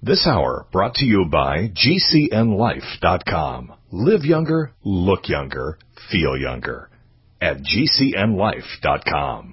This hour brought to you by GCNLife.com. Live younger, look younger, feel younger at GCNLife.com.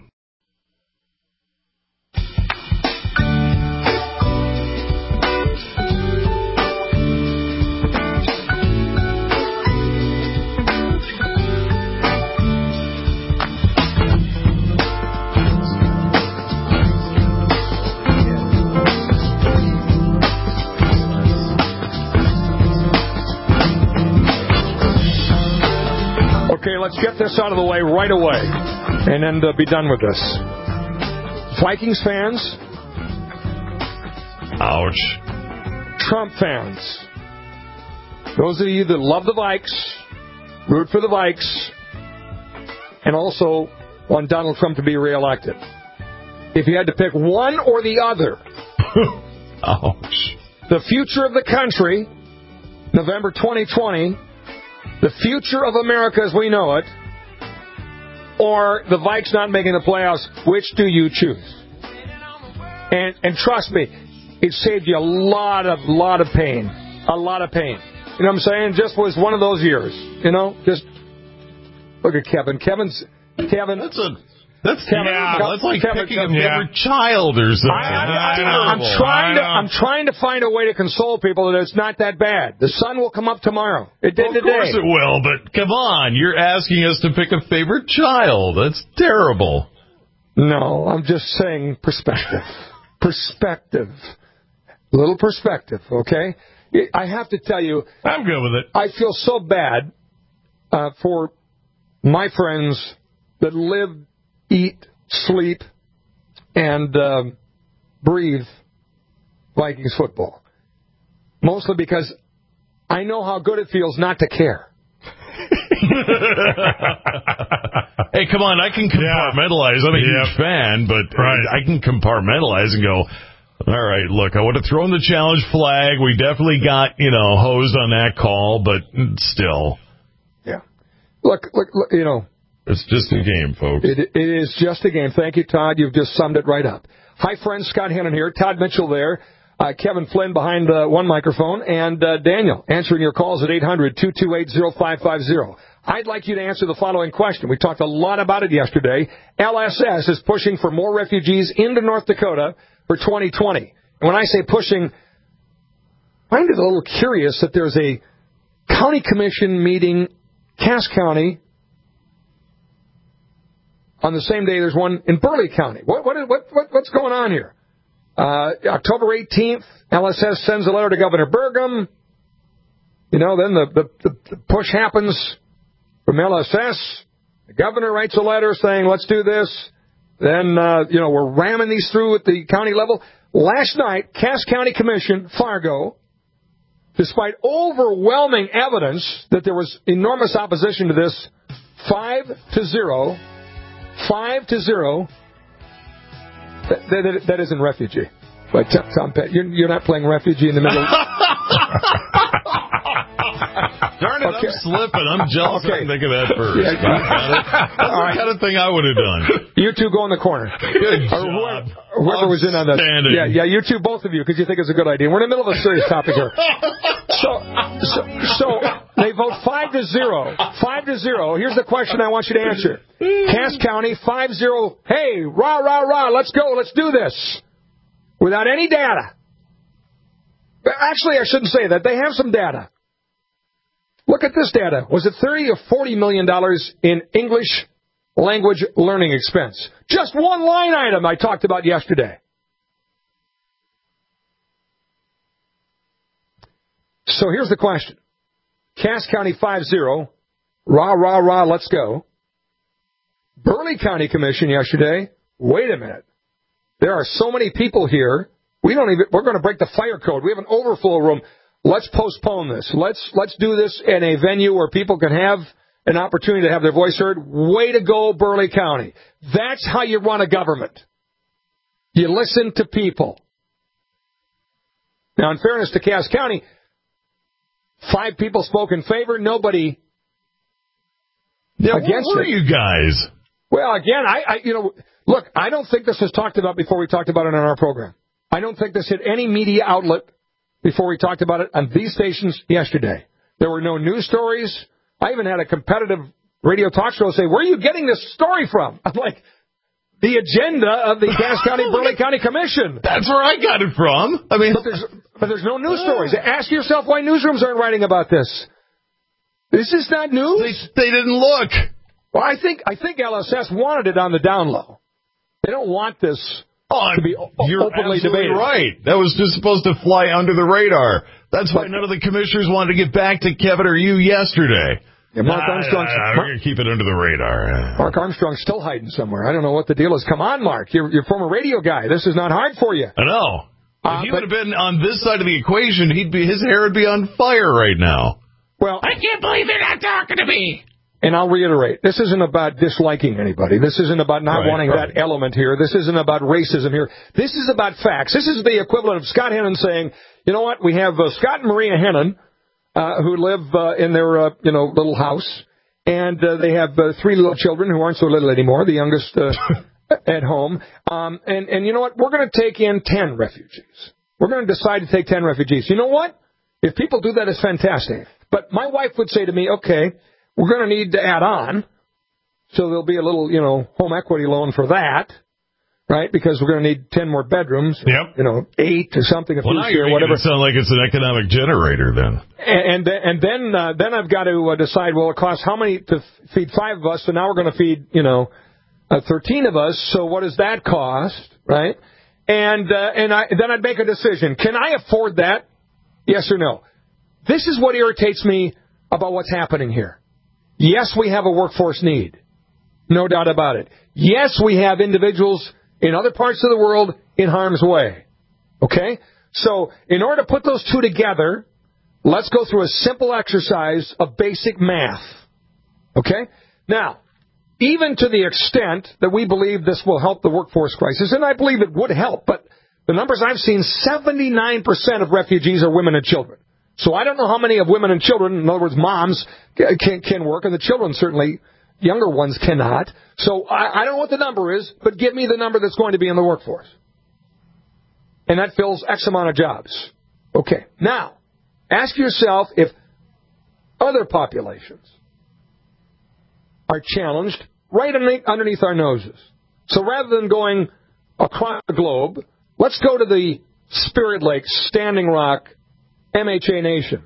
Okay, let's get this out of the way right away and then be done with this. Vikings fans. Ouch. Trump fans. Those of you that love the Vikes, root for the Vikes, and also want Donald Trump to be reelected. If you had to pick one or the other. Ouch. The future of the country, November 2020, the future of America as we know it, or the Vikes not making the playoffs, which do you choose? And trust me, it saved you a lot of pain. A lot of pain. You know what I'm saying? Just was one of those years. You know? Just look at Kevin. Kevin. That's like picking a favorite child or something. I'm trying to find a way to console people that it's not that bad. The sun will come up tomorrow. It did today. Of course it will, but come on. You're asking us to pick a favorite child. That's terrible. No, I'm just saying perspective. Perspective. A little perspective, okay? I have to tell you. I'm good with it. I feel so bad for my friends that live, eat, sleep, and breathe Vikings football. Mostly because I know how good it feels not to care. Hey, come on, I can compartmentalize. I'm a huge fan, but I can compartmentalize and go, all right, look, I would have thrown the challenge flag. We definitely got, hosed on that call, but still. Yeah. Look, you know. It's just a game, folks. It is just a game. Thank you, Todd. You've just summed it right up. Hi, friends. Scott Hannon here. Todd Mitchell there. Kevin Flynn behind one microphone. And Daniel answering your calls at 800-228-0550. I'd like you to answer the following question. We talked a lot about it yesterday. LSS is pushing for more refugees into North Dakota for 2020. And when I say pushing, I find it a little curious that there's a county commission meeting, Cass County, on the same day there's one in Burleigh County. What's going on here? October 18th, LSS sends a letter to Governor Burgum. Then the push happens from LSS. The governor writes a letter saying, let's do this. Then, we're ramming these through at the county level. Last night, Cass County Commission, Fargo, despite overwhelming evidence that there was enormous opposition to this, 5-0. That isn't refugee. But Tom Petty, you're not playing refugee in the middle. Darn it, okay. I'm slipping. I'm jealous. I didn't think of that first. Yeah. That's the kind of thing I would have done. You two go in the corner. Good job. Whoever was in on that. Yeah, you two, both of you, because you think it's a good idea. We're in the middle of a serious topic here. So they vote 5-0. 5-0. Here's the question I want you to answer. Cass County, 5-0. Hey, rah, rah, rah, let's go. Let's do this. Without any data. Actually, I shouldn't say that. They have some data. Look at this data. Was it $30 or $40 million in English language learning expense? Just one line item I talked about yesterday. So here's the question. Cass County 5-0. Rah, rah, rah, let's go. Burleigh County Commission yesterday. Wait a minute. There are so many people here. We're going to break the fire code. We have an overflow room. Let's postpone this. Let's do this in a venue where people can have an opportunity to have their voice heard. Way to go, Burleigh County. That's how you run a government. You listen to people. Now, in fairness to Cass County, 5 people spoke in favor. Nobody against it. Where are you guys? Well, again, look, I don't think this was talked about before we talked about it on our program. I don't think this hit any media outlet before we talked about it on these stations yesterday. There were no news stories. I even had a competitive radio talk show say, where are you getting this story from? I'm like, the agenda of the Cass County, Burleigh County Commission. That's where I got it from. I mean, but there's no news stories. Ask yourself why newsrooms aren't writing about this. This is not news. They didn't look. Well, I think LSS wanted it on the down low. They don't want this to be openly debated. You're right. That was just supposed to fly under the radar. That's why none of the commissioners wanted to get back to Kevin or you yesterday. Yeah, Mark Armstrong. We're going to keep it under the radar. Mark Armstrong's still hiding somewhere. I don't know what the deal is. Come on, Mark. You're a former radio guy. This is not hard for you. I know. If he would have been on this side of the equation, his hair would be on fire right now. Well, I can't believe they're not talking to me. And I'll reiterate, this isn't about disliking anybody. This isn't about not wanting that element here. This isn't about racism here. This is about facts. This is the equivalent of Scott Hennon saying, you know what, we have Scott and Maria Hennon, who live in their little house, and they have 3 little children who aren't so little anymore, the youngest at home. And you know what, we're going to take in 10 refugees. We're going to decide to take 10 refugees. You know what? If people do that, it's fantastic. But my wife would say to me, okay, we're going to need to add on, so there'll be a little, home equity loan for that, right? Because we're going to need 10 more bedrooms, 8 or something, now you're whatever. It sound like it's an economic generator then. And then I've got to decide, well, it costs how many to feed 5 of us, so now we're going to feed, 13 of us, so what does that cost, right? And then I'd make a decision. Can I afford that? Yes or no? This is what irritates me about what's happening here. Yes, we have a workforce need. No doubt about it. Yes, we have individuals in other parts of the world in harm's way. Okay? So, in order to put those two together, let's go through a simple exercise of basic math. Okay? Now, even to the extent that we believe this will help the workforce crisis, and I believe it would help, but the numbers I've seen, 79% of refugees are women and children. So I don't know how many of women and children, in other words, moms, can work, and the children certainly, younger ones cannot. So I don't know what the number is, but give me the number that's going to be in the workforce. And that fills X amount of jobs. Okay. Now, ask yourself if other populations are challenged right underneath our noses. So rather than going across the globe, let's go to the Spirit Lake, Standing Rock, MHA Nation.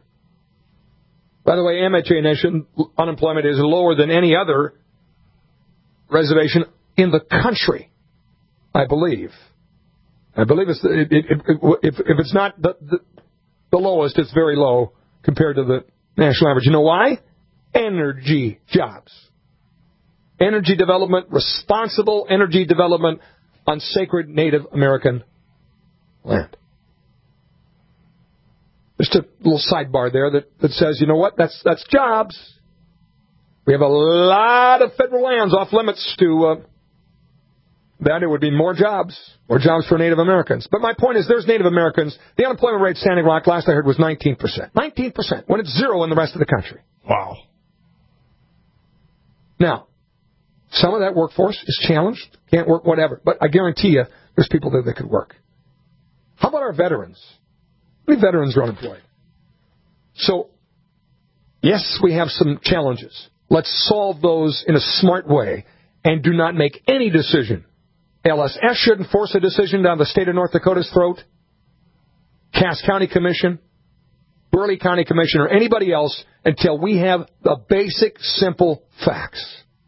By the way, MHA Nation unemployment is lower than any other reservation in the country, I believe. I believe if it's not the lowest, it's very low compared to the national average. You know why? Energy jobs. Energy development, responsible energy development on sacred Native American land. Just a little sidebar there that says, you know what, that's jobs. We have a lot of federal lands off limits to that. It would be more jobs for Native Americans. But my point is, there's Native Americans. The unemployment rate Standing Rock, last I heard, was 19%. 19%, when it's 0 in the rest of the country. Wow. Now, some of that workforce is challenged, can't work, whatever. But I guarantee you, there's people there that could work. How about our veterans? How many veterans are unemployed? So, yes, we have some challenges. Let's solve those in a smart way and do not make any decision. LSS shouldn't force a decision down the state of North Dakota's throat. Cass County Commission, Burleigh County Commission, or anybody else until we have the basic, simple facts.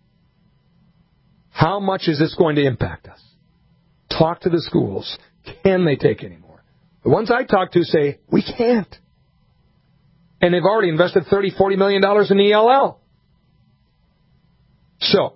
How much is this going to impact us? Talk to the schools. Can they take any more? The ones I talk to say, we can't. And they've already invested $30, $40 million in ELL. So,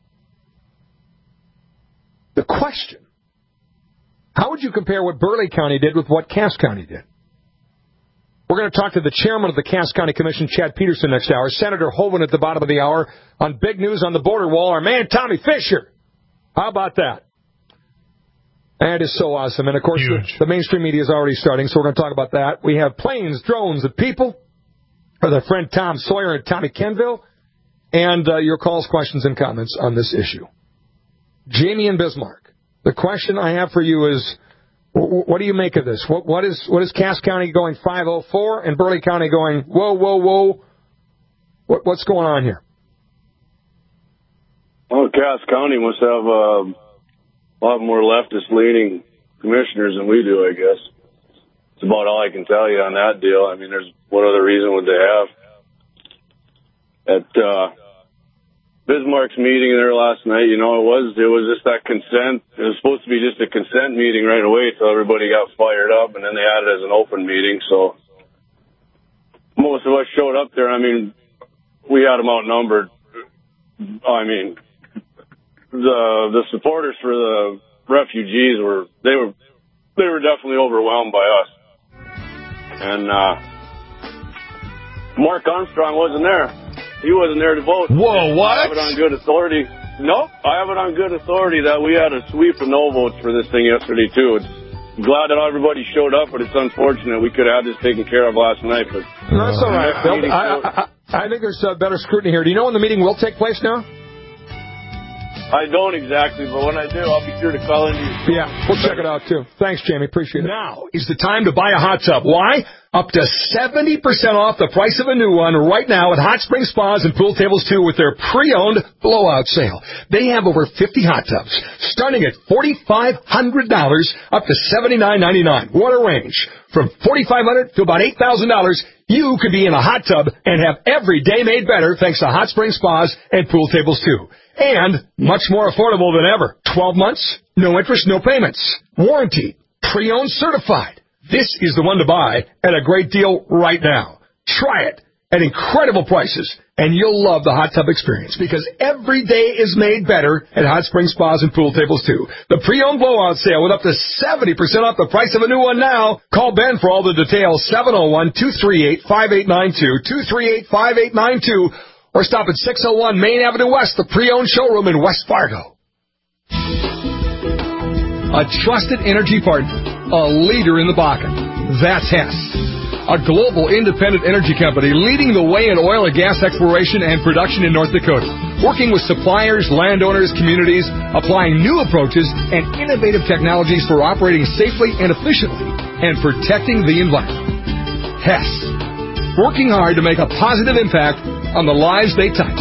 the question, how would you compare what Burleigh County did with what Cass County did? We're going to talk to the chairman of the Cass County Commission, Chad Peterson, next hour. Senator Hoeven at the bottom of the hour. On Big News on the Border Wall, our man Tommy Fisher. How about that? That is so awesome. And, of course, the mainstream media is already starting, so we're going to talk about that. We have planes, drones, and people with our friend Tom Sawyer and Tommy Kenville, and your calls, questions, and comments on this issue. Jamie in Bismarck, the question I have for you is, What do you make of this? What is Cass County going 504 and Burley County going, whoa? What's going on here? Well, Cass County must have a lot more leftist-leaning commissioners than we do, I guess. It's about all I can tell you on that deal. I mean, what other reason would they have? At Bismarck's meeting there last night, it was just that consent. It was supposed to be just a consent meeting right away till everybody got fired up, and then they had it as an open meeting. So most of us showed up there. I mean, we had them outnumbered. I mean, the supporters for the refugees were definitely overwhelmed by us. And Mark Armstrong wasn't there. He wasn't there to vote. Whoa, what? I have it on good authority. Nope, I have it on good authority that we had a sweep of no votes for this thing yesterday, too. I'm glad that everybody showed up, but it's unfortunate. We could have had this taken care of last night. But that's all right, Bill. I think there's better scrutiny here. Do you know when the meeting will take place now? I don't exactly, but when I do, I'll be sure to call in to you. Yeah, we'll check it out, too. Thanks, Jamie. Appreciate it. Now is the time to buy a hot tub. Why? Up to 70% off the price of a new one right now at Hot Spring Spas and Pool Tables 2 with their pre-owned blowout sale. They have over 50 hot tubs, starting at $4,500 up to $79.99. What a range. From $4,500 to about $8,000, you could be in a hot tub and have every day made better thanks to Hot Spring Spas and Pool Tables 2. And much more affordable than ever. 12 months, no interest, no payments. Warranty, pre-owned certified. This is the one to buy at a great deal right now. Try it at incredible prices, and you'll love the hot tub experience because every day is made better at Hot Spring Spas and Pool Tables 2. The pre-owned blowout sale with up to 70% off the price of a new one now. Call Ben for all the details, 701-238-5892, 238-5892, or stop at 601 Main Avenue West, the pre-owned showroom in West Fargo. A trusted energy partner, a leader in the Bakken. That's Hess, a global independent energy company leading the way in oil and gas exploration and production in North Dakota, working with suppliers, landowners, communities, applying new approaches and innovative technologies for operating safely and efficiently and protecting the environment. Hess, working hard to make a positive impact on the lives they touch.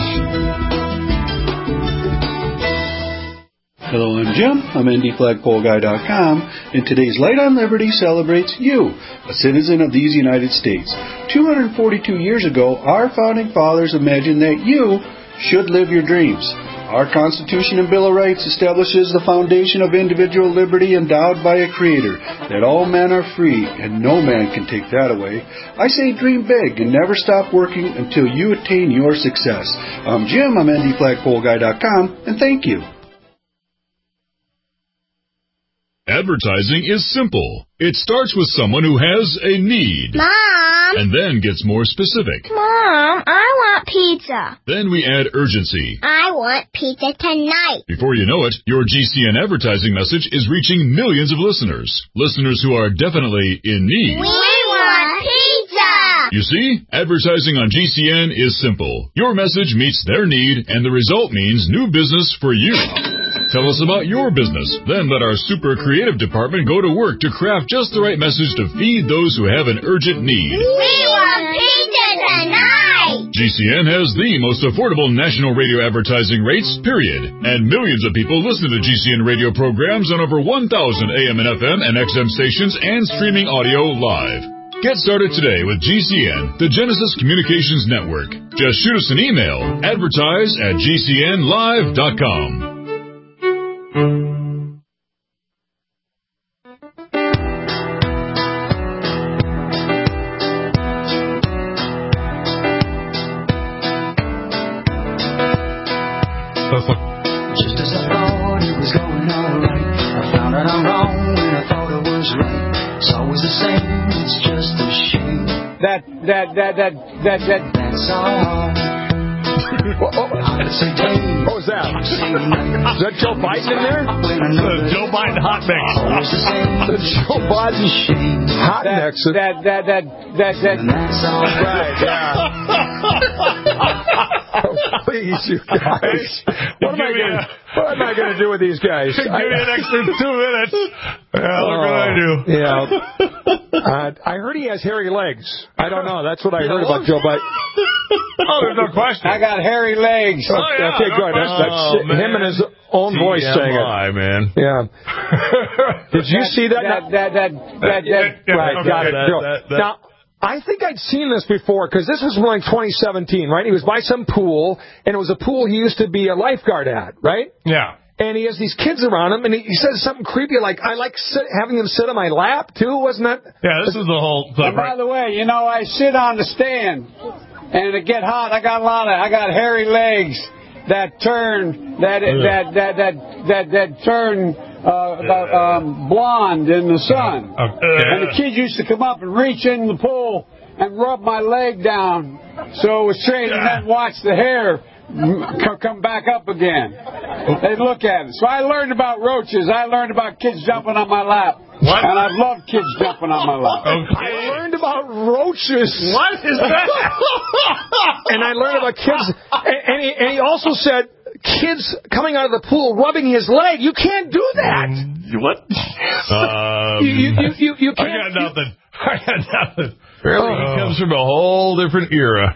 Hello, I'm Jim. I'm NDFlagpoleGuy.com, and today's Light on Liberty celebrates you, a citizen of these United States. 242 years ago, our founding fathers imagined that you should live your dreams. Our Constitution and Bill of Rights establishes the foundation of individual liberty endowed by a Creator, that all men are free, and no man can take that away. I say dream big and never stop working until you attain your success. I'm Jim, I'm NDFlagpoleGuy.com, and thank you. Advertising is simple. It starts with someone who has a need. Mom! And then gets more specific. Mom, I want pizza. Then we add urgency. I want pizza tonight. Before you know it, your GCN advertising message is reaching millions of listeners. Listeners who are definitely in need. We want pizza! You see, advertising on GCN is simple. Your message meets their need, and the result means new business for you. Tell us about your business. Then let our super creative department go to work to craft just the right message to feed those who have an urgent need. We want pizza tonight! GCN has the most affordable national radio advertising rates, period. And millions of people listen to GCN radio programs on over 1,000 AM and FM and XM stations and streaming audio live. Get started today with GCN, the Genesis Communications Network. Just shoot us an email, advertise@gcnlive.com. Just as I thought it was going all right, I found out I'm wrong when I thought I was right. It's always the same, it's just a shame. That's all. What was that? Is that Joe Biden in there? The Joe Biden hot mix. The Joe Biden hot mix. That's all. Right, yeah. Please, you guys. What am I going to do with these guys? Give me an extra 2 minutes. Yeah, look what I do. Yeah. I heard he has hairy legs. I don't know. That's what I heard about Joe Biden. Oh, there's no question. I got hairy legs. Okay, good. That's him and his own voice saying it. Man. Yeah. Did you see that? Right, got it. Now, I think I'd seen this before, because this was from like 2017, right? He was by some pool, and it was a pool he used to be a lifeguard at, right? Yeah. And he has these kids around him, and he says something creepy like, I like having them sit on my lap, too, wasn't that? Yeah, this is the whole... And by the way, I sit on the stand, and it get hot. I got hairy legs that turn, blonde in the sun. And the kids used to come up and reach in the pool and rub my leg down so it was straight, and then watch the hair come back up again. They'd look at it. So I learned about roaches. I learned about kids jumping on my lap. What? And I've loved kids jumping on my lap. Okay. I learned about roaches. What is that? And I learned about kids. And he also said kids coming out of the pool rubbing his leg. You can't do that. What? You can't. I got nothing. Really? It comes from a whole different era.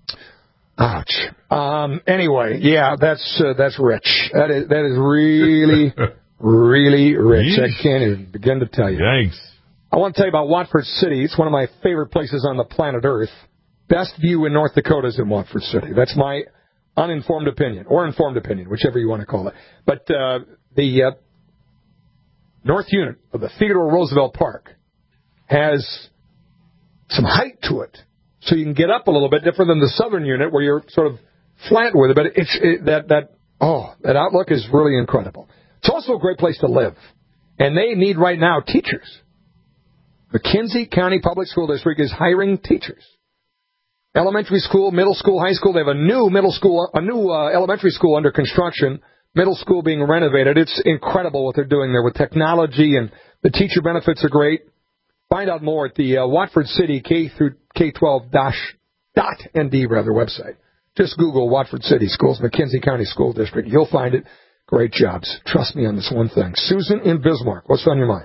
Ouch. Anyway, yeah, that's rich. That is really, really rich. I can't even begin to tell you. Thanks. I want to tell you about Watford City. It's one of my favorite places on the planet Earth. Best view in North Dakota is in Watford City. That's my uninformed opinion, or informed opinion, whichever you want to call it. But the north unit of the Theodore Roosevelt Park has some height to it, so you can get up a little bit, different than the southern unit where you're sort of flat with it. But that outlook is really incredible. It's also a great place to live, and they need right now teachers. McKenzie County Public School District is hiring teachers. Elementary school, middle school, high school. They have a new elementary school under construction. Middle school being renovated. It's incredible what they're doing there with technology, and the teacher benefits are great. Find out more at the Watford City K through K-12 .nd website. Just Google Watford City Schools, McKenzie County School District. You'll find it. Great jobs. Trust me on this one thing. Susan in Bismarck, what's on your mind?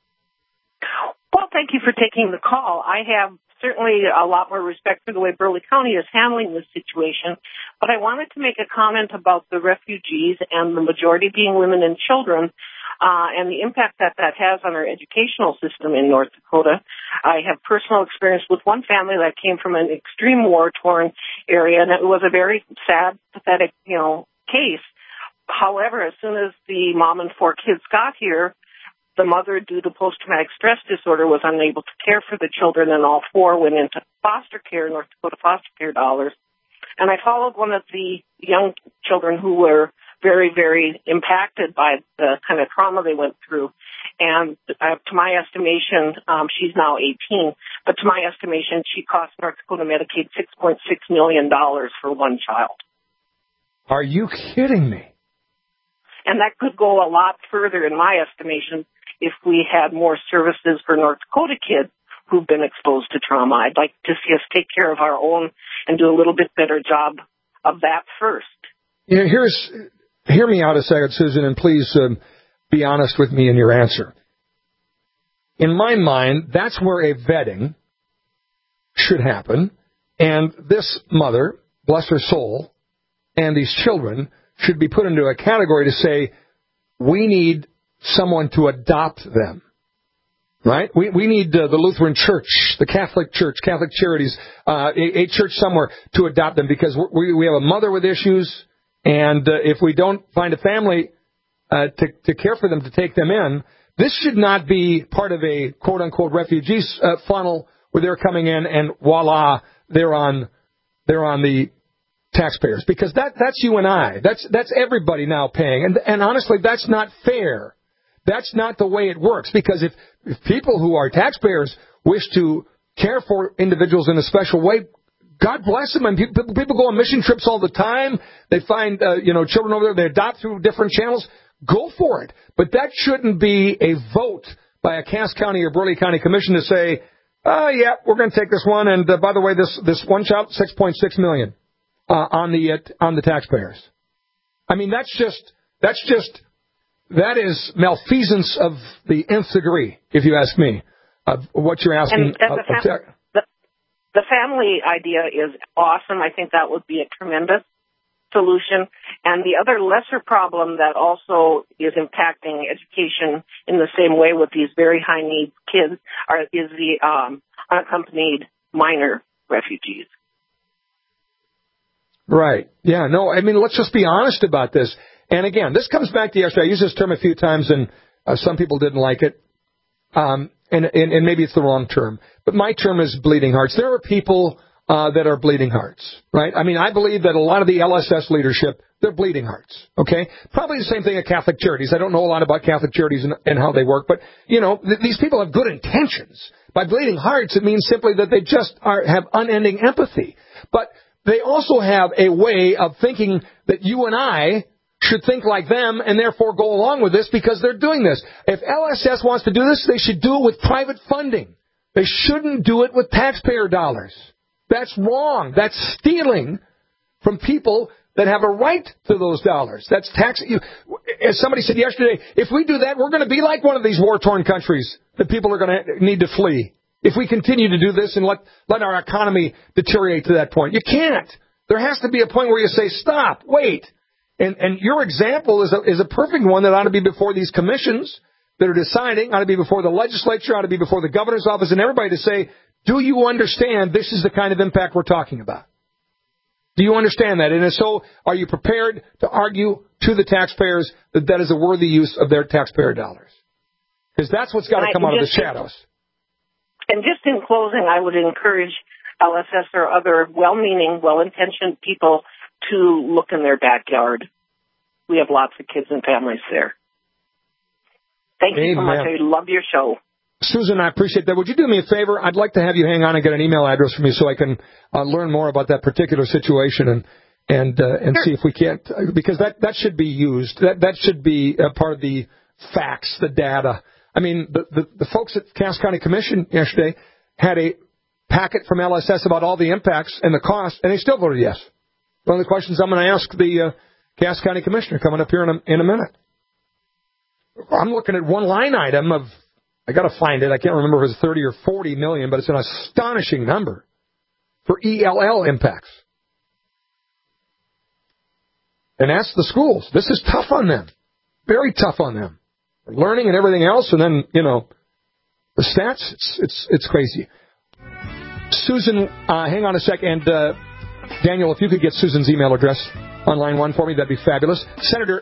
Well, thank you for taking the call. I have certainly a lot more respect for the way Burleigh County is handling this situation, but I wanted to make a comment about the refugees and the majority being women and children, and the impact that has on our educational system in North Dakota. I have personal experience with one family that came from an extreme war-torn area, and it was a very sad, pathetic, case. However, as soon as the mom and 4 kids got here, the mother, due to post-traumatic stress disorder, was unable to care for the children, and all 4 went into foster care, North Dakota foster care dollars. And I followed one of the young children who were very, very impacted by the kind of trauma they went through. And to my estimation, she's now 18, but to my estimation, she cost North Dakota Medicaid $6.6 million for one child. Are you kidding me? And that could go a lot further, in my estimation, if we had more services for North Dakota kids who've been exposed to trauma. I'd like to see us take care of our own and do a little bit better job of that first. Hear me out a second, Susan, and please be honest with me in your answer. In my mind, that's where a vetting should happen, and this mother, bless her soul, and these children should be put into a category to say, we need someone to adopt them, right? We need the Lutheran Church, the Catholic Church, Catholic Charities, a church somewhere to adopt them, because we have a mother with issues, and if we don't find a family to care for them, to take them in, this should not be part of a quote-unquote refugees funnel where they're coming in and voila, they're on the taxpayers, because that's you and I. That's everybody now paying, and honestly, that's not fair. That's not the way it works, because if people who are taxpayers wish to care for individuals in a special way, God bless them. And people go on mission trips all the time. They find children over there. They adopt through different channels. Go for it. But that shouldn't be a vote by a Cass County or Burleigh County Commission to say, yeah, we're going to take this one. And by the way, this one child, $6.6 million. on the taxpayers. I mean, that is malfeasance of the nth degree, if you ask me, of what you're asking. And the family idea is awesome. I think that would be a tremendous solution. And the other lesser problem that also is impacting education in the same way with these very high need kids is the unaccompanied minor refugees. Right. Yeah, no, I mean, let's just be honest about this. And again, this comes back to yesterday. I used this term a few times, and some people didn't like it. And maybe it's the wrong term. But my term is bleeding hearts. There are people that are bleeding hearts, right? I mean, I believe that a lot of the LSS leadership, they're bleeding hearts, okay? Probably the same thing at Catholic Charities. I don't know a lot about Catholic Charities and how they work, but, you know, these people have good intentions. By bleeding hearts, it means simply that they just have unending empathy. But they also have a way of thinking that you and I should think like them and therefore go along with this because they're doing this. If LSS wants to do this, they should do it with private funding. They shouldn't do it with taxpayer dollars. That's wrong. That's stealing from people that have a right to those dollars. That's tax. As somebody said yesterday, if we do that, we're going to be like one of these war-torn countries that people are going to need to flee. If we continue to do this and let our economy deteriorate to that point. You can't. There has to be a point where you say, stop, wait. And your example is a perfect one that ought to be before these commissions that are deciding, ought to be before the legislature, ought to be before the governor's office and everybody to say, do you understand this is the kind of impact we're talking about? Do you understand that? And if so, are you prepared to argue to the taxpayers that that is a worthy use of their taxpayer dollars? Because that's what's got to come out of the shadows. And just in closing, I would encourage LSS or other well-meaning, well-intentioned people to look in their backyard. We have lots of kids and families there. Thank you so much. I love your show. Susan, I appreciate that. Would you do me a favor? I'd like to have you hang on and get an email address from you so I can learn more about that particular situation and see if we can't, because that should be used. That should be a part of the facts, the data. I mean, the folks at Cass County Commission yesterday had a packet from LSS about all the impacts and the cost, and they still voted yes. One of the questions I'm going to ask the Cass County Commissioner coming up here in a minute. I'm looking at one line item of, I got to find it. I can't remember if it was 30 or 40 million, but it's an astonishing number for ELL impacts. And ask the schools. This is tough on them. Very tough on them. Learning and everything else, and then, you know, the stats, it's crazy. Susan, hang on a second. Daniel, if you could get Susan's email address on line one for me, that'd be fabulous. Senator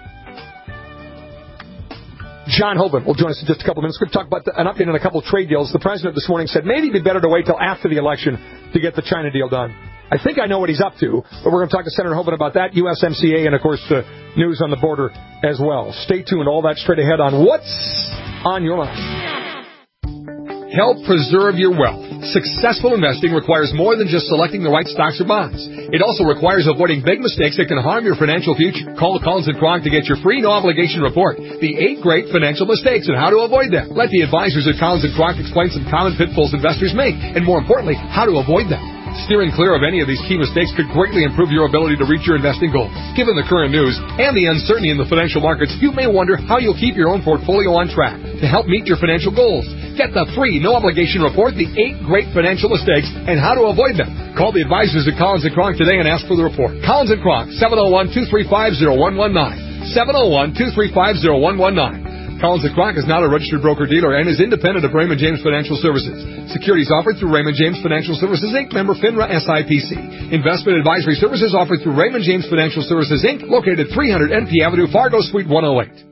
John Hoban will join us in just a couple of minutes. We're going to talk about an update on a couple of trade deals. The president this morning said maybe it'd be better to wait till after the election to get the China deal done. I think I know what he's up to, but we're going to talk to Senator Hoban about that, USMCA, and, of course, news on the border as well. Stay tuned. All that straight ahead on What's on Your Mind. Help preserve your wealth. Successful investing requires more than just selecting the right stocks or bonds. It also requires avoiding big mistakes that can harm your financial future. Call Collins & Kronk to get your free no-obligation report, The 8 Great Financial Mistakes and How to Avoid Them. Let the advisors at Collins & Kronk explain some common pitfalls investors make, and more importantly, how to avoid them. Steering clear of any of these key mistakes could greatly improve your ability to reach your investing goals. Given the current news and the uncertainty in the financial markets, you may wonder how you'll keep your own portfolio on track to help meet your financial goals. Get the free, no-obligation report, The 8 Great Financial Mistakes and How to Avoid Them. Call the advisors at Collins & Kronk today and ask for the report. Collins & Kronk, 701-235-0119. 701-235-0119. Collins & Kronk is not a registered broker-dealer and is independent of Raymond James Financial Services. Securities offered through Raymond James Financial Services, Inc., member FINRA SIPC. Investment advisory services offered through Raymond James Financial Services, Inc., located at 300 NP Avenue, Fargo, Suite 108.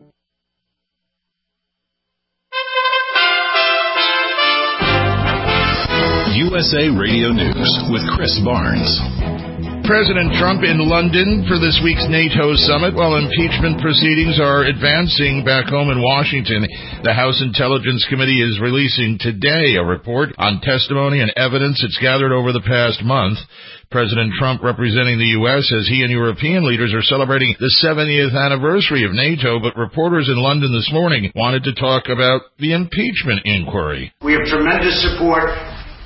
USA Radio News with Chris Barnes. President Trump in London for this week's NATO summit, while impeachment proceedings are advancing back home in Washington. The House Intelligence Committee is releasing today a report on testimony and evidence it's gathered over the past month. President Trump representing the U.S. as he and European leaders are celebrating the 70th anniversary of NATO, but reporters in London this morning wanted to talk about the impeachment inquiry. We have tremendous support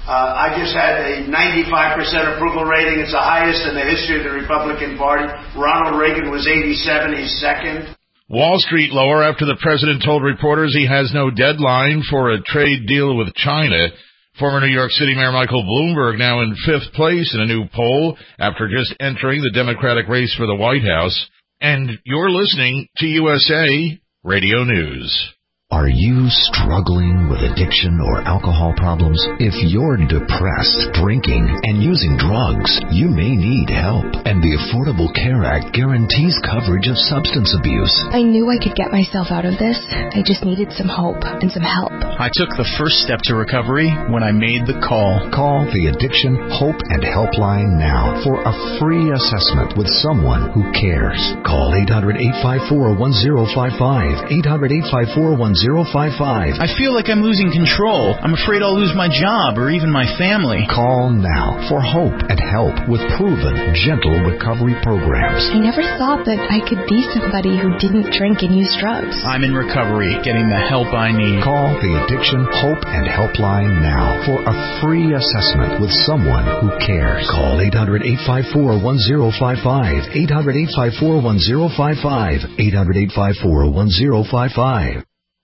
I just had a 95% approval rating. It's the highest in the history of the Republican Party. Ronald Reagan was 87. He's second. Wall Street lower after the president told reporters he has no deadline for a trade deal with China. Former New York City Mayor Michael Bloomberg now in 5th place in a new poll after just entering the Democratic race for the White House. And you're listening to USA Radio News. Are you struggling with addiction or alcohol problems? If you're depressed, drinking, and using drugs, you may need help. And the Affordable Care Act guarantees coverage of substance abuse. I knew I could get myself out of this. I just needed some hope and some help. I took the first step to recovery when I made the call. Call the Addiction Hope and Helpline now for a free assessment with someone who cares. Call 800-854-1055. 800-854-1055. I feel like I'm losing control. I'm afraid I'll lose my job or even my family. Call now for hope and help with proven, gentle recovery programs. I never thought that I could be somebody who didn't drink and use drugs. I'm in recovery, getting the help I need. Call the Addiction Hope and Helpline now for a free assessment with someone who cares. Call 800-854-1055. 800-854-1055. 800-854-1055.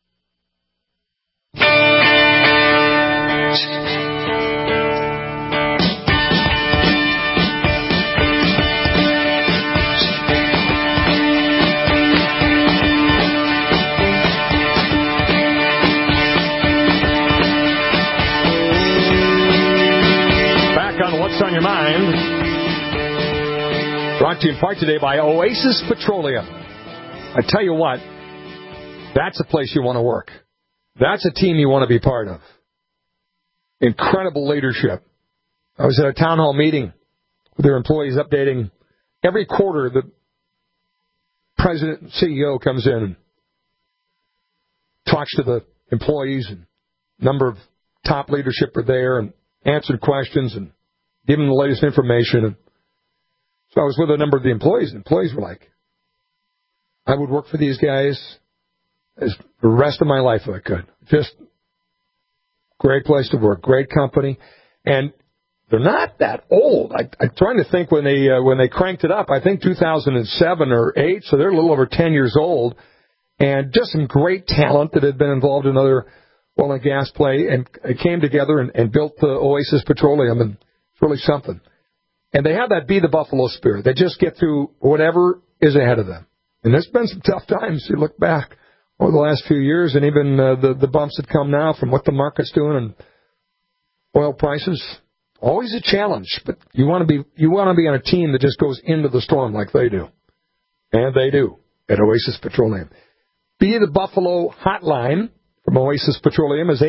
What's on your mind? Brought to you in part today by Oasis Petroleum. I tell you what, that's a place you want to work. That's a team you want to be part of. Incredible leadership. I was at a town hall meeting with their employees updating. Every quarter, the president and CEO comes in and talks to the employees, and a number of top leadership are there and answered questions and give them the latest information. And so I was with a number of the employees, and employees were like, I would work for these guys as the rest of my life if I could. Just great place to work, great company. And they're not that old. I'm trying to think when they cranked it up, I think 2007 or 8, so they're a little over 10 years old. And just some great talent that had been involved in other oil and gas play, and it came together and built the Oasis Petroleum, and it's really something. And they have that Be the Buffalo spirit. They just get through whatever is ahead of them. And there's been some tough times. You look back over the last few years, and even the bumps that come now from what the market's doing and oil prices. Always a challenge, but you want to be on a team that just goes into the storm like they do. And they do at Oasis Petroleum. Be the Buffalo hotline from Oasis Petroleum is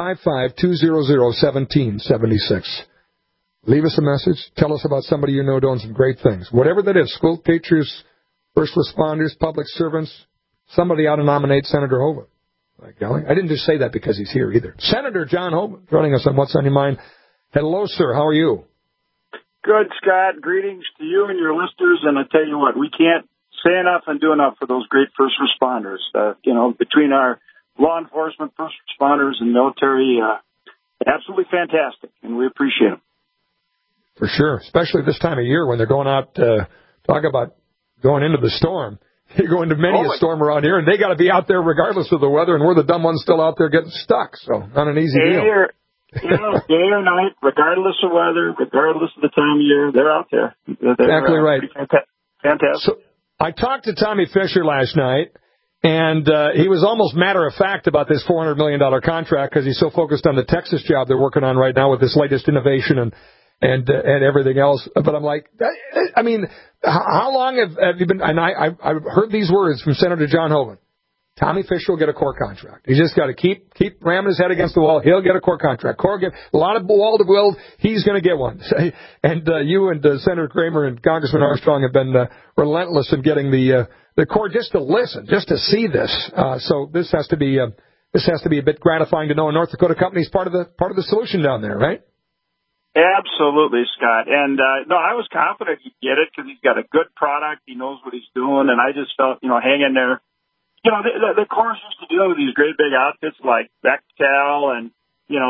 855-200-1776. Leave us a message. Tell us about somebody you know doing some great things. Whatever that is, school teachers, first responders, public servants, somebody ought to nominate Senator Hoeven. I didn't just say that because he's here either. Senator John Hoeven joining us on What's on Your Mind. Hello, sir. How are you? Good, Scott. Greetings to you and your listeners. And I tell you what, we can't say enough and do enough for those great first responders. Between our law enforcement, first responders, and military, absolutely fantastic, and we appreciate them. For sure, especially this time of year when they're going out, talk about going into the storm. You go into many a storm around here, and they got to be out there regardless of the weather, and we're the dumb ones still out there getting stuck, so not an easy deal. Day or night, regardless of weather, regardless of the time of year, they're out there. Exactly right. Fantastic. So I talked to Tommy Fisher last night, and he was almost matter-of-fact about this $400 million contract because he's so focused on the Texas job they're working on right now with this latest innovation and everything else. But I'm like, I mean, how long have you been? And I've heard these words from Senator John Hoeven. Tommy Fisher will get a core contract. He's just got to keep ramming his head against the wall. He'll get a core contract. A lot of wall to build. He's going to get one. And you and Senator Kramer and Congressman Armstrong have been relentless in getting the core just to listen, just to see this. So this has to be a bit gratifying to know a North Dakota company is part of the solution down there, right? Absolutely, Scott. And no, I was confident he'd get it because he's got a good product. He knows what he's doing, and I just felt, hang in there. The Corps used to deal with these great big outfits like Bechtel and,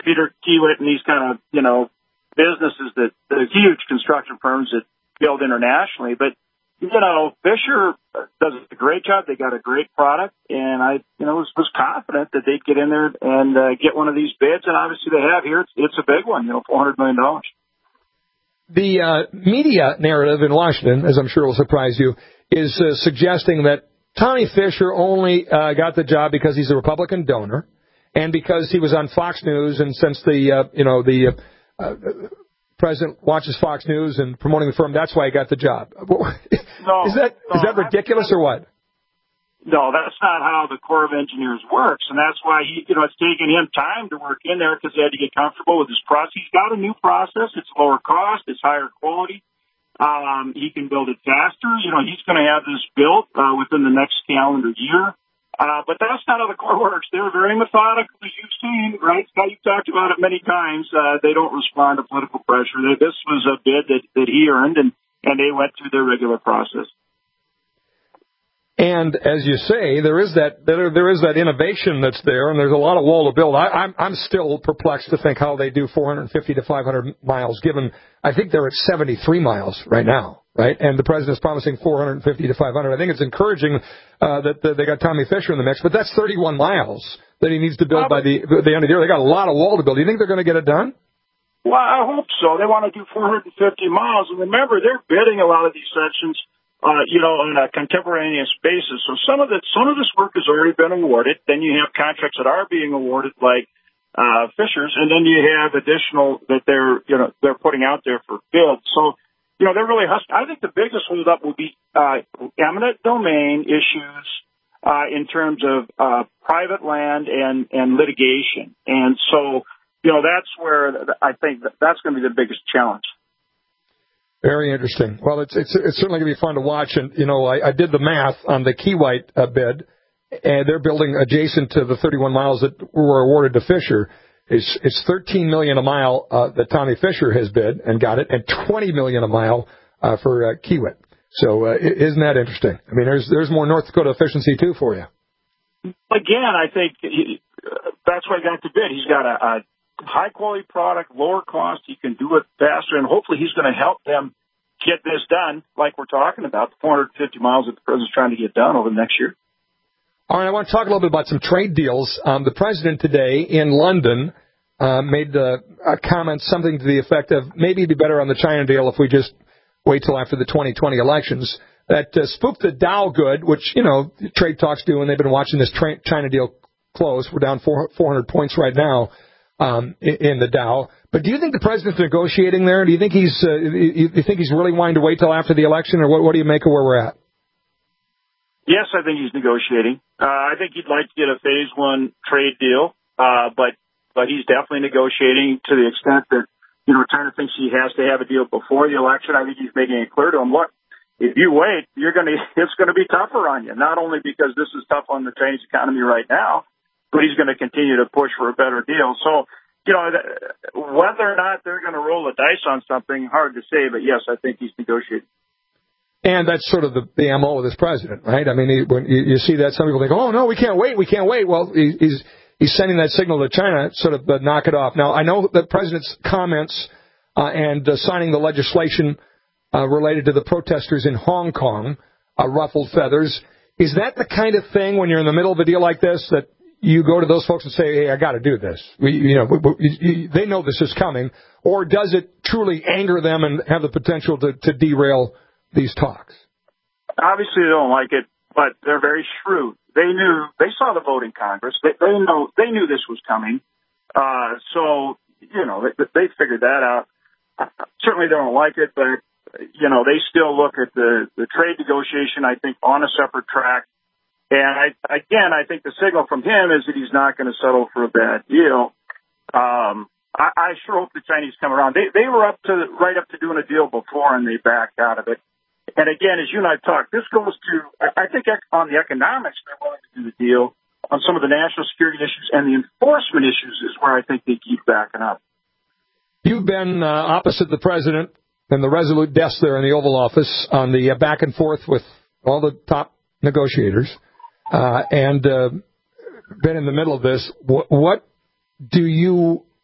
Peter Kiewit and these kind of, businesses that the huge construction firms that build internationally. But, Fisher does a great job. They got a great product, and I, was confident that they'd get in there and get one of these bids, and obviously they have here. It's a big one, $400 million. The media narrative in Washington, as I'm sure will surprise you, is suggesting that Tommy Fisher only got the job because he's a Republican donor and because he was on Fox News, and since the president watches Fox News and promoting the firm, that's why he got the job. Is that ridiculous or what? No, that's not how the Corps of Engineers works, and that's why it's taken him time to work in there because he had to get comfortable with his process. He's got a new process. It's lower cost. It's higher quality. He can build it faster. He's going to have this built within the next calendar year. But that's not how the Corps works. They're very methodical, as you've seen, right? Scott, you've talked about it many times. They don't respond to political pressure. This was a bid that he earned, and they went through their regular process. And as you say, there is that innovation that's there, and there's a lot of wall to build. I'm still perplexed to think how they do 450 to 500 miles, given I think they're at 73 miles right now, right? And the president's promising 450 to 500. I think it's encouraging that they got Tommy Fisher in the mix, but that's 31 miles that he needs to build by the end of the year. They got a lot of wall to build. Do you think they're going to get it done? Well, I hope so. They want to do 450 miles, and remember, they're bidding a lot of these sections. On a contemporaneous basis. So some of this work has already been awarded. Then you have contracts that are being awarded, like Fisher's, and then you have additional that they're putting out there for bid. So, they're really hustling. I think the biggest holdup will be eminent domain issues in terms of private land and litigation. And so, that's where I think that's going to be the biggest challenge. Very interesting. Well, it's certainly going to be fun to watch. And, I did the math on the Kiewit bid, and they're building adjacent to the 31 miles that were awarded to Fisher. It's $13 million a mile that Tommy Fisher has bid and got it, and $20 million a mile for Kiewit. So isn't that interesting? I mean, there's more North Dakota efficiency, too, for you. Again, I think that's why he got the bid. He's got a high-quality product, lower cost. He can do it faster, and hopefully he's going to help them get this done like we're talking about, the 450 miles that the president's trying to get done over the next year. All right, I want to talk a little bit about some trade deals. The president today in London made a comment, something to the effect of maybe it'd be better on the China deal if we just wait till after the 2020 elections. That spooked the Dow good, which, trade talks do, and they've been watching this China deal close. We're down 400 points right now. In the Dow. But do you think the president's negotiating there? Do you think he's really wanting to wait till after the election, or what do you make of where we're at? Yes, I think he's negotiating. I think he'd like to get a phase one trade deal, but he's definitely negotiating to the extent that China thinks he has to have a deal before the election. I think he's making it clear to him, look, if you wait, it's going to be tougher on you. Not only because this is tough on the Chinese economy right now, but he's going to continue to push for a better deal. So, whether or not they're going to roll the dice on something, hard to say, but yes, I think he's negotiating. And that's sort of the MO of this president, right? I mean, when you see that, some people think, oh, no, we can't wait. Well, he's sending that signal to China, sort of knock it off. Now, I know the president's comments and signing the legislation related to the protesters in Hong Kong ruffled feathers. Is that the kind of thing when you're in the middle of a deal like this that you go to those folks and say, hey, I got to do this? They know this is coming. Or does it truly anger them and have the potential to derail these talks? Obviously, they don't like it, but they're very shrewd. They saw the vote in Congress. They knew this was coming. So, they figured that out. Certainly they don't like it, but, they still look at the trade negotiation, I think, on a separate track. And I think the signal from him is that he's not going to settle for a bad deal. I sure hope the Chinese come around. They were right up to doing a deal before, and they backed out of it. And again, as you and I talked, this goes to, I think on the economics, they're willing to do the deal. On some of the national security issues and the enforcement issues is where I think they keep backing up. You've been opposite the president and the resolute desk there in the Oval Office on the back and forth with all the top negotiators. And been in the middle of this. What do you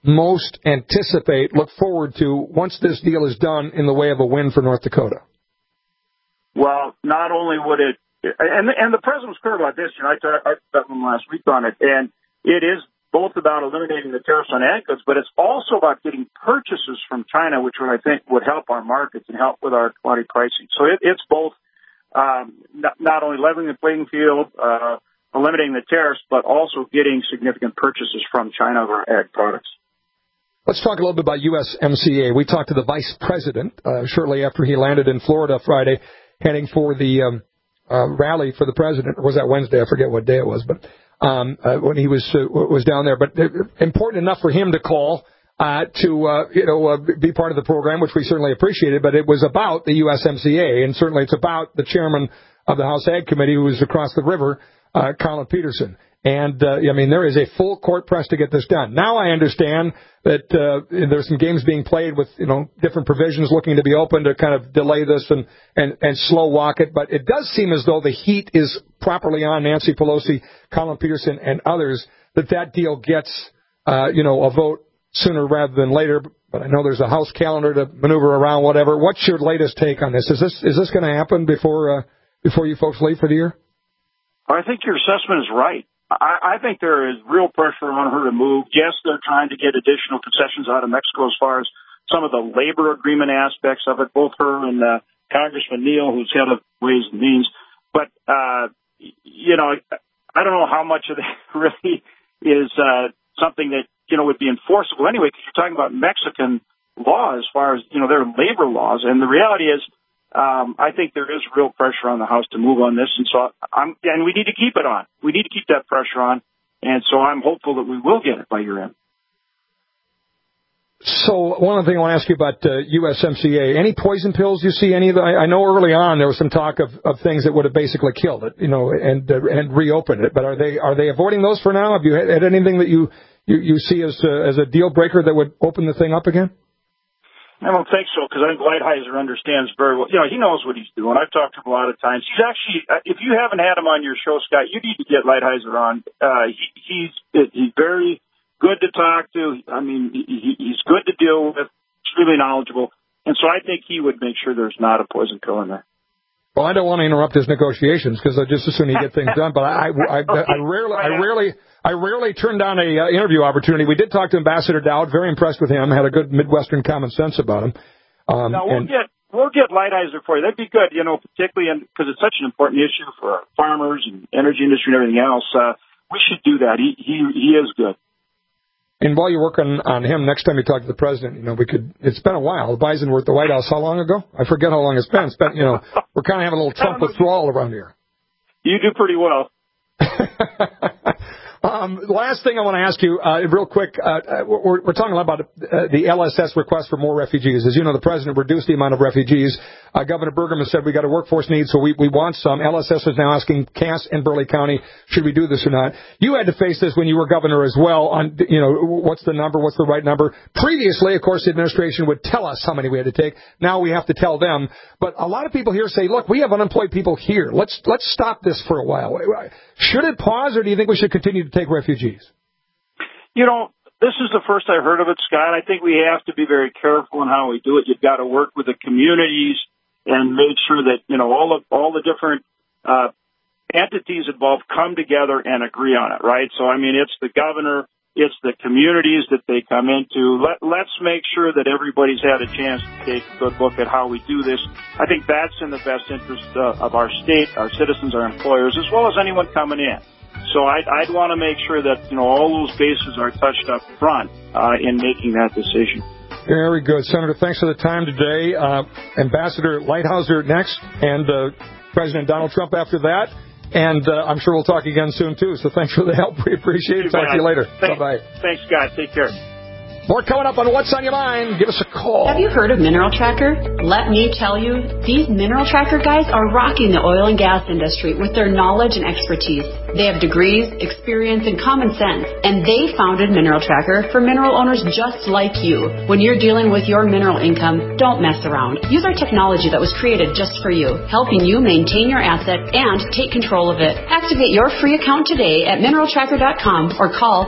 most anticipate, look forward to, once this deal is done, in the way of a win for North Dakota? Well, not only would it, and the president was clear about this. I talked about him last week on it, and it is both about eliminating the tariffs on ag goods, but it's also about getting purchases from China, which I think would help our markets and help with our commodity pricing. So it's both not only leveling the playing field, eliminating the tariffs, but also getting significant purchases from China of our ag products. Let's talk a little bit about USMCA. We talked to the vice president shortly after he landed in Florida Friday, heading for the rally for the president. Or was that Wednesday? I forget what day it was, but when he was down there. But important enough for him to call to be part of the program, which we certainly appreciated. But it was about the USMCA, and certainly it's about the chairman of the House Ag Committee, who is across the river, Collin Peterson. And, there is a full court press to get this done. Now I understand that there's some games being played with, different provisions looking to be open to kind of delay this and slow walk it. But it does seem as though the heat is properly on Nancy Pelosi, Collin Peterson, and others, that deal gets, a vote sooner rather than later. But I know there's a House calendar to maneuver around, whatever. What's your latest take on this? Is this going to happen before you folks leave for the year? I think your assessment is right. I think there is real pressure on her to move. Yes, they're trying to get additional concessions out of Mexico as far as some of the labor agreement aspects of it, both her and Congressman Neal, who's head of Ways and Means. But, I don't know how much of that really is something that, would be enforceable anyway, because you're talking about Mexican law as far as, their labor laws. And the reality is, I think there is real pressure on the House to move on this, and we need to keep it on. We need to keep that pressure on, and so I'm hopeful that we will get it by year end. So one other thing I want to ask you about USMCA. Any poison pills you see? Any of the, I know early on there was some talk of things that would have basically killed it, and reopened it. But are they avoiding those for now? Have you had anything that you see as a deal breaker that would open the thing up again? I don't think so, because I think Lighthizer understands very well. He knows what he's doing. I've talked to him a lot of times. He's actually, if you haven't had him on your show, Scott, you need to get Lighthizer on. He's very good to talk to. He's good to deal with. Extremely knowledgeable, and so I think he would make sure there's not a poison pill in there. Well, I don't want to interrupt his negotiations because I just as soon he get things done. But I rarely turn down a interview opportunity. We did talk to Ambassador Dowd. Very impressed with him. Had a good Midwestern common sense about him. We'll get Lighthizer for you. That'd be good. Particularly because it's such an important issue for our farmers and energy industry and everything else. We should do that. He is good. And while you're working on him, next time you talk to the president, it's been a while. Biden were at the White House how long ago? I forget how long it's been. We're kind of having a little Trump withdrawal around here. You do pretty well. Last thing I want to ask you, real quick, we're talking a lot about the LSS request for more refugees. As you know, the president reduced the amount of refugees. Governor Burgum has said we got a workforce need, so we want some. LSS is now asking Cass and Burleigh County, should we do this or not? You had to face this when you were governor as well on, what's the number, what's the right number. Previously, of course, the administration would tell us how many we had to take. Now we have to tell them. But a lot of people here say, look, we have unemployed people here. Let's stop this for a while. Should it pause, or do you think we should continue to take refugees? This is the first I heard of it, Scott. I think we have to be very careful in how we do it. You've got to work with the communities and make sure that, all the different entities involved come together and agree on it, right? So, it's the governor, it's the communities that they come into. Let's make sure that everybody's had a chance to take a good look at how we do this. I think that's in the best interest of our state, our citizens, our employers, as well as anyone coming in. So I'd want to make sure that, all those bases are touched up front in making that decision. Very good. Senator, thanks for the time today. Ambassador Lighthizer next, and President Donald Trump after that. And I'm sure we'll talk again soon, too. So thanks for the help. We appreciate it. Talk to you later. Bye-bye. Thanks, Scott. Take care. More coming up on What's on Your Mind. Give us a call. Have you heard of Mineral Tracker? Let me tell you, these Mineral Tracker guys are rocking the oil and gas industry with their knowledge and expertise. They have degrees, experience, and common sense, and they founded Mineral Tracker for mineral owners just like you. When you're dealing with your mineral income, don't mess around. Use our technology that was created just for you, helping you maintain your asset and take control of it. Activate your free account today at mineraltracker.com or call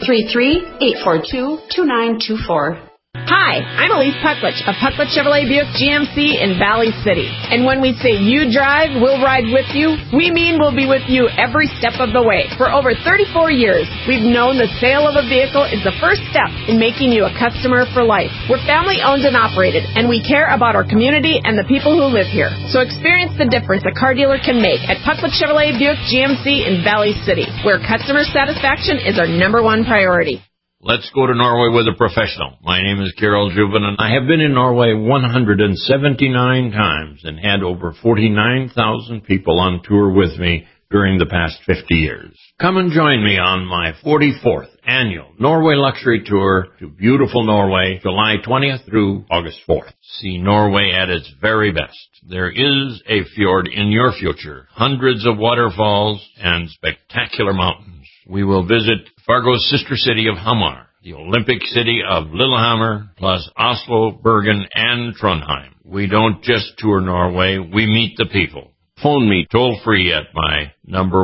833-842-2924. Hi, I'm Elise Pucklich of Pucklich Chevrolet Buick GMC in Valley City. And when we say you drive, we'll ride with you, we mean we'll be with you every step of the way. For over 34 years, we've known the sale of a vehicle is the first step in making you a customer for life. We're family owned and operated, and we care about our community and the people who live here. So experience the difference a car dealer can make at Pucklich Chevrolet Buick GMC in Valley City, where customer satisfaction is our number one priority. Let's go to Norway with a professional. My name is Carol Juven, and I have been in Norway 179 times and had over 49,000 people on tour with me during the past 50 years. Come and join me on my 44th annual Norway Luxury Tour to beautiful Norway, July 20th through August 4th. See Norway at its very best. There is a fjord in your future, hundreds of waterfalls, and spectacular mountains. We will visit Fargo's sister city of Hamar, the Olympic city of Lillehammer, plus Oslo, Bergen, and Trondheim. We don't just tour Norway, we meet the people. Phone me toll-free at my number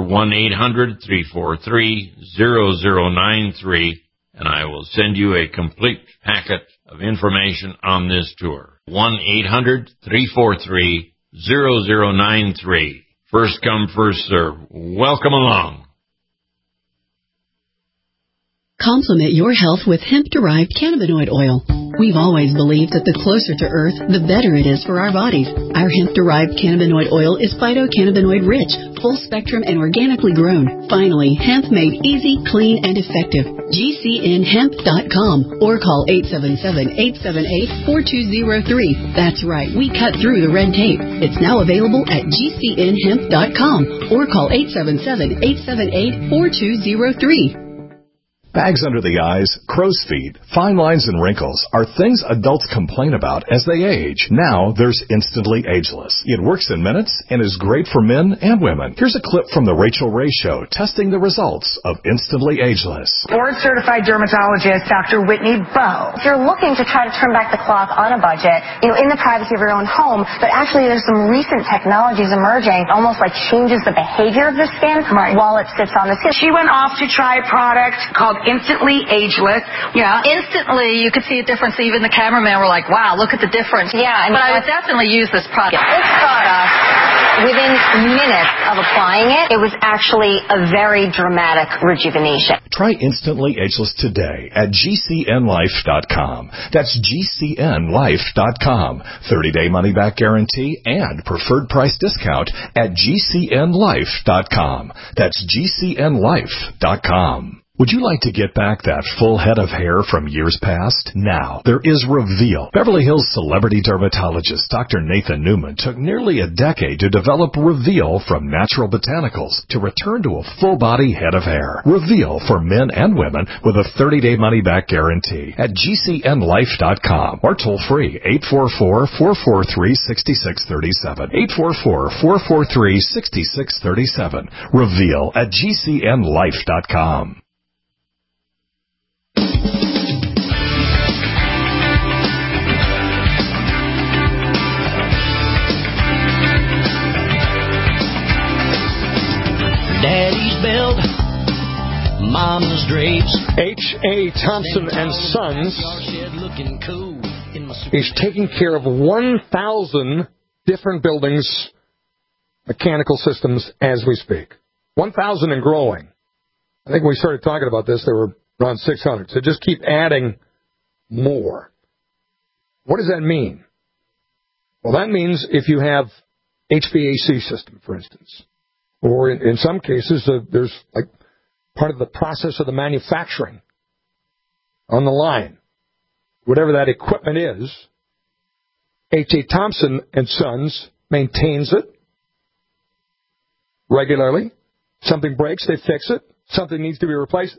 1-800-343-0093, and I will send you a complete packet of information on this tour. 1-800-343-0093. First come, first serve. Welcome along. Complement your health with hemp-derived cannabinoid oil. We've always believed that the closer to Earth, the better it is for our bodies. Our hemp-derived cannabinoid oil is phytocannabinoid-rich, full-spectrum, and organically grown. Finally, hemp made easy, clean, and effective. GCNhemp.com or call 877-878-4203. That's right, we cut through the red tape. It's now available at GCNhemp.com or call 877-878-4203. Bags under the eyes, crow's feet, fine lines, and wrinkles are things adults complain about as they age. Now there's Instantly Ageless. It works in minutes and is great for men and women. Here's a clip from The Rachel Ray Show testing the results of Instantly Ageless. Board-certified dermatologist Dr. Whitney Bowe. If you're looking to try to turn back the clock on a budget, in the privacy of your own home, but actually there's some recent technologies emerging, almost like changes the behavior of the skin while it sits on the skin. She went off to try a product called Instantly Ageless. Yeah. Instantly, you could see a difference. Even the cameraman were like, wow, look at the difference. Yeah. But I would definitely use this product. This product, within minutes of applying it, it was actually a very dramatic rejuvenation. Try Instantly Ageless today at GCNlife.com. That's GCNlife.com. 30-day money-back guarantee and preferred price discount at GCNlife.com. That's GCNlife.com. Would you like to get back that full head of hair from years past? Now, there is Reveal. Beverly Hills celebrity dermatologist Dr. Nathan Newman took nearly a decade to develop Reveal from natural botanicals to return to a full-body head of hair. Reveal for men and women with a 30-day money-back guarantee at GCNlife.com or toll-free 844-443-6637. 844-443-6637. Reveal at GCNlife.com. Daddy's belt, Mama's drapes. H.A. Thompson and Sons is taking care of 1,000 different buildings, mechanical systems as we speak. 1,000 and growing. I think when we started talking about this, there were around 600. So just keep adding more. What does that mean? Well, that means if you have HVAC system, for instance, or in some cases, there's like part of the process of the manufacturing on the line. Whatever that equipment is, H.A. Thompson and Sons maintains it regularly. Something breaks, they fix it. Something needs to be replaced,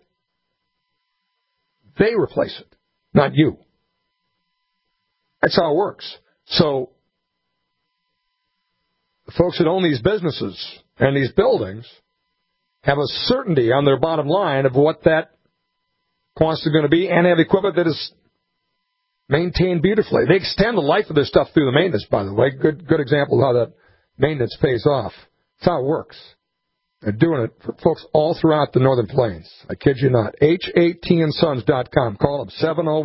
they replace it, not you. That's how it works. So the folks that own these businesses and these buildings have a certainty on their bottom line of what that cost is going to be, and have equipment that is maintained beautifully. They extend the life of this stuff through the maintenance, by the way. Good example of how that maintenance pays off. That's how it works. They're doing it for folks all throughout the Northern Plains. I kid you not. H18sons.com. Call them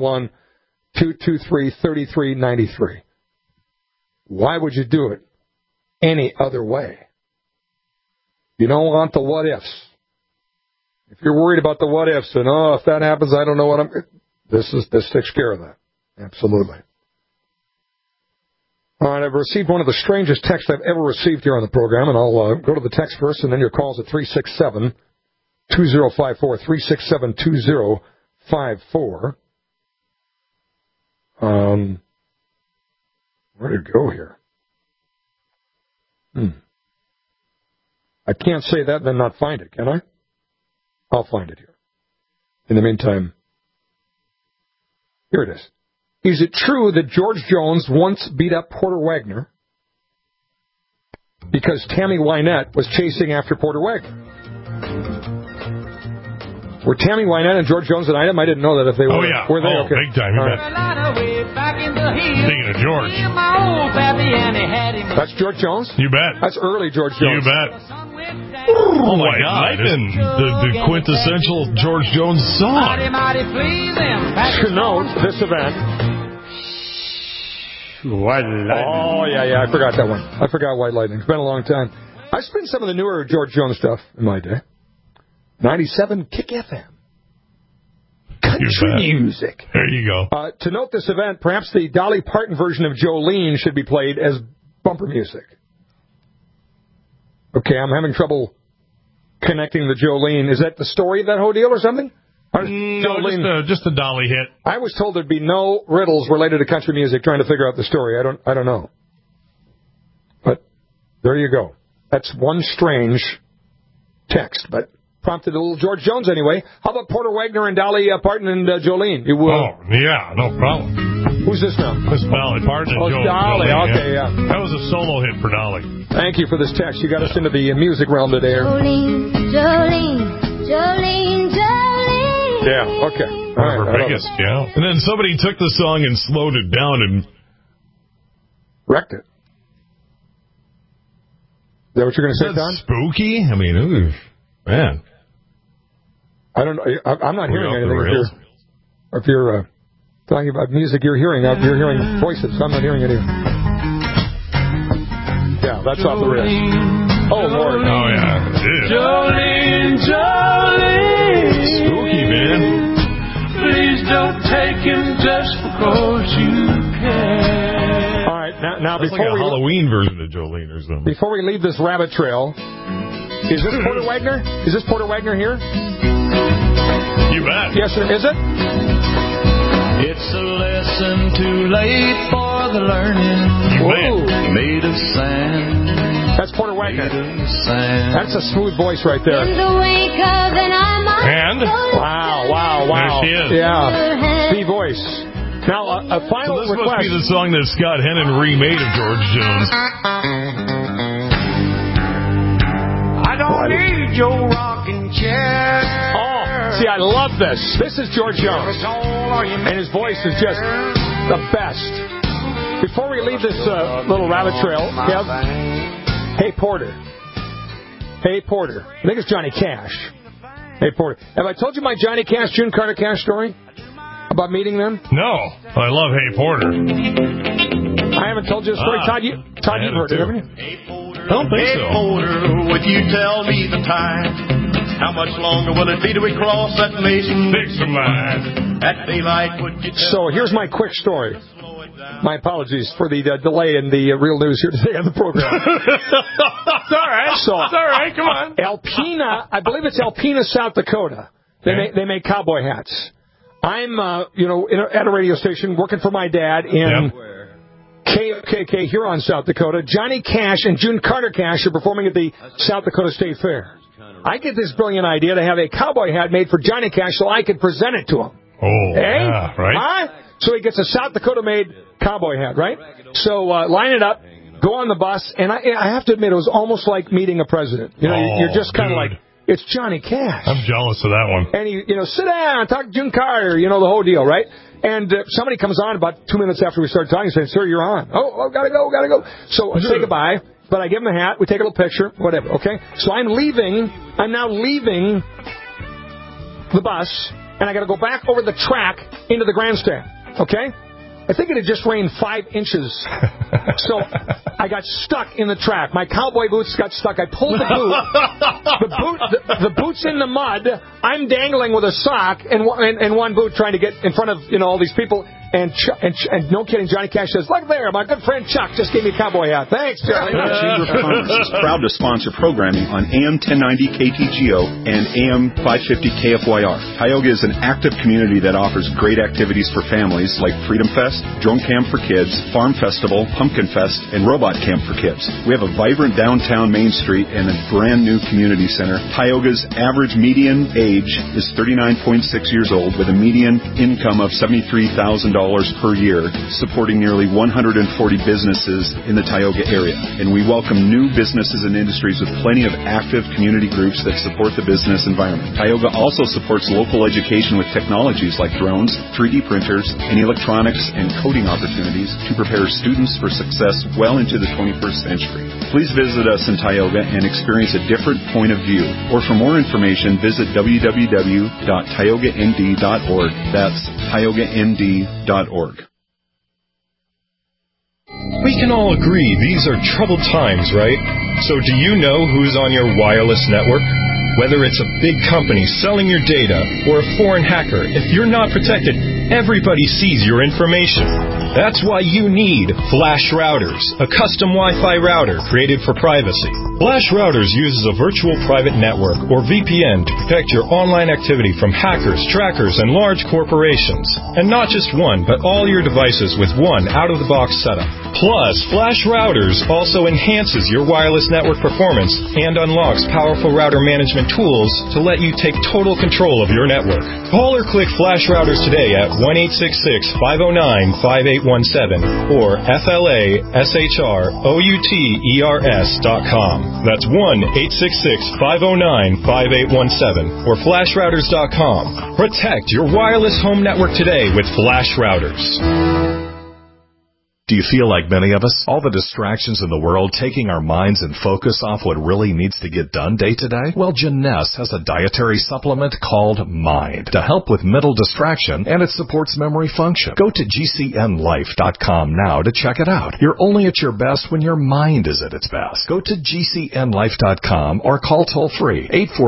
701-223-3393. Why would you do it any other way? You don't want the what-ifs. If you're worried about the what-ifs and, if that happens, I don't know what I'm... This takes care of that. Absolutely. All right, I've received one of the strangest texts I've ever received here on the program, and I'll go to the text first, and then your calls at 367-2054, 367-2054. Where did it go here? I can't say that and then not find it, can I? I'll find it here. In the meantime, here it is. Is it true that George Jones once beat up Porter Wagoner because Tammy Wynette was chasing after Porter Wagoner? Were Tammy Wynette and George Jones an item? I didn't know that if they were. Oh, yeah. Were they? Okay. Big time. You bet. Speaking of George. That's George Jones? You bet. That's early George Jones. You bet. Oh, my God. The quintessential George Jones song. To note, this event... White Lightning. Oh, yeah, I forgot that one. I forgot White Lightning. It's been a long time. I spent some of the newer George Jones stuff in my day. 97 Kick FM. Country music. There you go. To note this event, perhaps the Dolly Parton version of Jolene should be played as bumper music. Okay, I'm having trouble connecting the Jolene. Is that the story of that whole deal or something? No, just a Dolly hit. I was told there'd be no riddles related to country music trying to figure out the story. I don't know. But there you go. That's one strange text, but prompted a little George Jones anyway. How about Porter Wagoner and Dolly Parton and Jolene? You will. Oh, yeah, no problem. Who's this now? This is Dolly Parton and Jolene. Dolly, okay, yeah. That was a solo hit for Dolly. Thank you for this text. You got us into the music realm today. Jolene, Jolene, Jolene, Jolene. Yeah, okay. All right, her biggest, yeah. And then somebody took the song and slowed it down and wrecked it. Is that what you're going to say, Don? Spooky? I mean, ooh, man. I don't know. I'm not hearing anything. If you're talking about music you're hearing voices. I'm not hearing anything. Yeah, that's off the rails. Oh, Lord. Oh, yeah. Jolene, Jolene. Spooky, man. Please don't take him just because you can. All right, now that's before like a Halloween version of Jolene or something. Before we leave this rabbit trail, is this Porter Wagoner? Is this Porter Wagoner here? You bet. Yes, sir. Is it? It's a lesson too late for the learning. Made of sand. That's Porter Wagoner. That's a smooth voice right there. And? Wow. There she is. Yeah. The voice. Now, a final request. This must be the song that Scott Hennon remade of George Jones. I don't need your rocking chair. Oh, see, I love this. This is George Jones. And his voice is just the best. Before we leave this little rabbit trail, Kev, hey, Porter. I think it's Johnny Cash. Hey, Porter. Have I told you my Johnny Cash, June Carter Cash story? About meeting them? No. I love Hey, Porter. I haven't told you a story. Todd, you've heard it, haven't you? I don't think so. Hey, Porter, would you tell me the time? How much longer will it be till we cross that Mason Dixon line? At daylight, would you tell So here's my quick story. My apologies for the delay in the real news here today on the program. It's all right. It's all right. Come on. Alpena, I believe it's Alpena, South Dakota. They make cowboy hats. I'm, at a radio station working for my dad in KKK Huron, South Dakota. Johnny Cash and June Carter Cash are performing at the South Dakota State Fair. I get this brilliant idea to have a cowboy hat made for Johnny Cash so I could present it to him. Oh, yeah, right. Huh? So he gets a South Dakota-made cowboy hat, right? So line it up, go on the bus, and I have to admit, it was almost like meeting a president. You're just kind of like, It's Johnny Cash. I'm jealous of that one. And he, sit down, talk to June Carter, the whole deal, right? And somebody comes on about 2 minutes after we start talking and says, sir, you're on. Oh, gotta go. So I say goodbye, but I give him a hat, we take a little picture, whatever, okay? So I'm now leaving the bus, and I gotta go back over the track into the grandstand, okay? I think it had just rained 5 inches. So I got stuck in the track. My cowboy boots got stuck. I pulled the boot. The boot's in the mud. I'm dangling with a sock and one boot trying to get in front of all these people. And no kidding, Johnny Cash says, look there, my good friend Chuck just gave me a cowboy hat. Thanks, Johnny. Chamber of Commerce is proud to sponsor programming on AM 1090 KTGO and AM 550 KFYR. Tioga is an active community that offers great activities for families like Freedom Fest, Drone Camp for Kids, Farm Festival, Pumpkin Fest, and Robot Camp for Kids. We have a vibrant downtown Main Street and a brand new community center. Tioga's average median age is 39.6 years old with a median income of $73,000 per year, supporting nearly 140 businesses in the Tioga area. And we welcome new businesses and industries with plenty of active community groups that support the business environment. Tioga also supports local education with technologies like drones, 3D printers, and electronics and coding opportunities to prepare students for success well into the 21st century. Please visit us in Tioga and experience a different point of view. Or for more information, visit www.tiogand.org. That's tiogand.org. We can all agree these are troubled times, right? So do you know who's on your wireless network? Whether it's a big company selling your data or a foreign hacker, if you're not protected, everybody sees your information. That's why you need Flash Routers, a custom Wi-Fi router created for privacy. Flash Routers uses a virtual private network, or VPN, to protect your online activity from hackers, trackers, and large corporations. And not just one, but all your devices with one out-of-the-box setup. Plus, Flash Routers also enhances your wireless network performance and unlocks powerful router management tools to let you take total control of your network. Call or click Flash Routers today at 1-866-509-5817 or FLASHROUTERS.com. That's 1-866-509-5817 or FlashRouters.com. Protect your wireless home network today with Flash Routers. Do you feel like many of us? All the distractions in the world taking our minds and focus off what really needs to get done day to day? Well, Jeunesse has a dietary supplement called Mind to help with mental distraction, and it supports memory function. Go to GCNlife.com now to check it out. You're only at your best when your mind is at its best. Go to GCNlife.com or call toll-free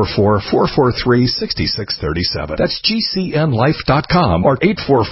844-443-6637. That's GCNlife.com or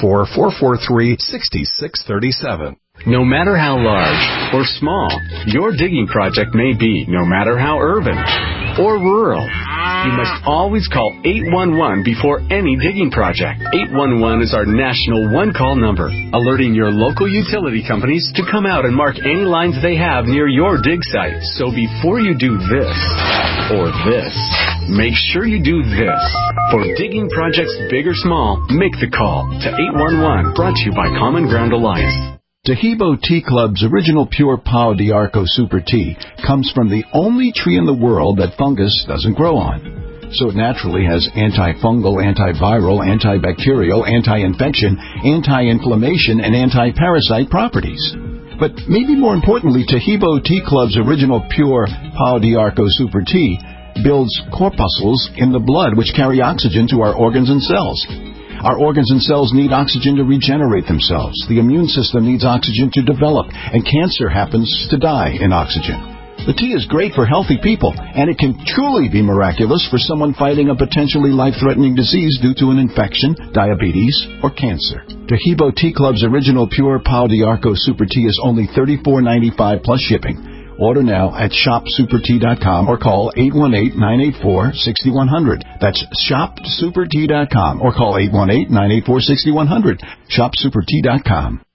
844-443-6637. No matter how large or small your digging project may be, no matter how urban or rural, you must always call 811 before any digging project. 811 is our national one-call number, alerting your local utility companies to come out and mark any lines they have near your dig site. So before you do this or this, make sure you do this. For digging projects big or small, make the call to 811, brought to you by Common Ground Alliance. Taheebo Tea Club's original pure Pau d'Arco Super Tea comes from the only tree in the world that fungus doesn't grow on. So it naturally has antifungal, antiviral, antibacterial, anti-infection, anti-inflammation, and anti-parasite properties. But maybe more importantly, Taheebo Tea Club's original pure Pau d'Arco Super Tea builds corpuscles in the blood which carry oxygen to our organs and cells. Our organs and cells need oxygen to regenerate themselves. The immune system needs oxygen to develop, and cancer happens to die in oxygen. The tea is great for healthy people, and it can truly be miraculous for someone fighting a potentially life-threatening disease due to an infection, diabetes, or cancer. Taheebo Tea Club's original pure Pau d'Arco Super Tea is only $34.95 plus shipping. Order now at shopsupertea.com or call 818-984-6100. That's shopsupertea.com or call 818-984-6100. Shopsupertea.com.